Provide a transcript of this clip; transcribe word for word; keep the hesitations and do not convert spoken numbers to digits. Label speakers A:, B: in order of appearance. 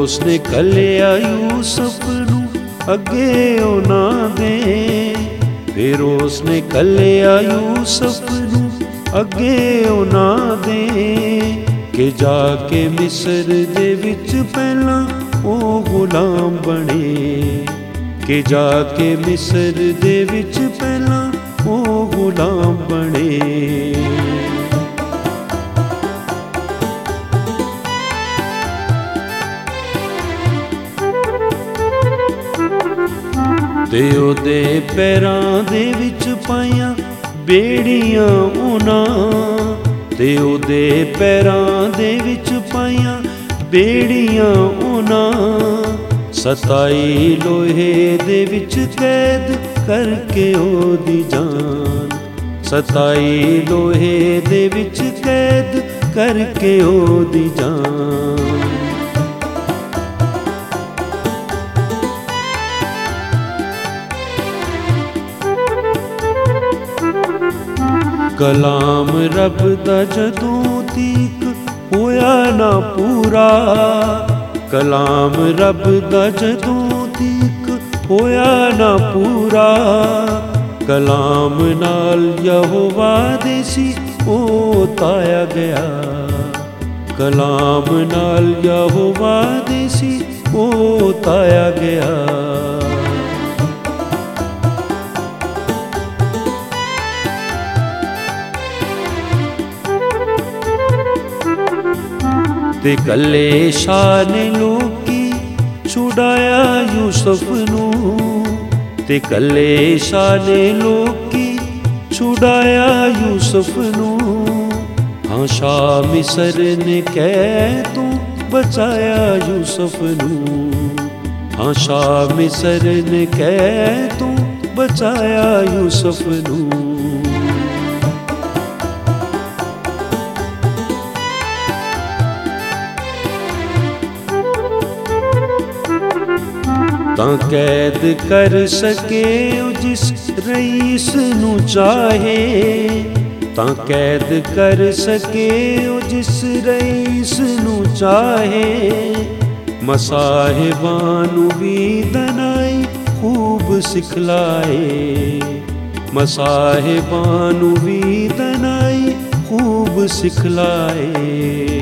A: उसने घल्लिया यूसुफ नू अगे उन्हां दे, फिर उसने घल्लिया यूसुफ नू अगे उन्हां दे, कि जाके मिस्र दे विच पहला ओ गुलाम बने, कि जाके मिस्र दे विच पहला ओ गुलाम बने। ते ओदे पैरां दे विच पाइयां बेड़ियां उन्हां, ते ओदे पैरां दे विच पाइयां बेड़ियां उन्हां, सताई लोहे दे विच कैद करके ओदी जान, सताई लोहे दे विच कैद करके ओदी जान। कलाम रब दा जदों तीक होया ना पूरा, कलाम रब दा जदों तीक होया ना पूरा, कलाम नाल यहोवा दे सी ओ ताया गया, कलाम नाल यहोवा दे सी ओ ताया गया। ते कल्ले शाह ने लोकी छुड़ाया यूसुफ नू, ते कल्ले शाह ने लोकी छुड़ाया यूसुफ नू, हाँ शाह मिस्र ने कैदों बचाया यूसुफ नू, हाँ शाह मिस्र ने कैदों बचाया यूसुफ नू। तां कैद कर सके जिस रईस नू चाहे, तां कैद कर सके जिस रईस नू चाहे, मसाहिबां नू भी दनाई खूब सिखलाए, मसाहिबां नू भी दनाई खूब सिखलाए।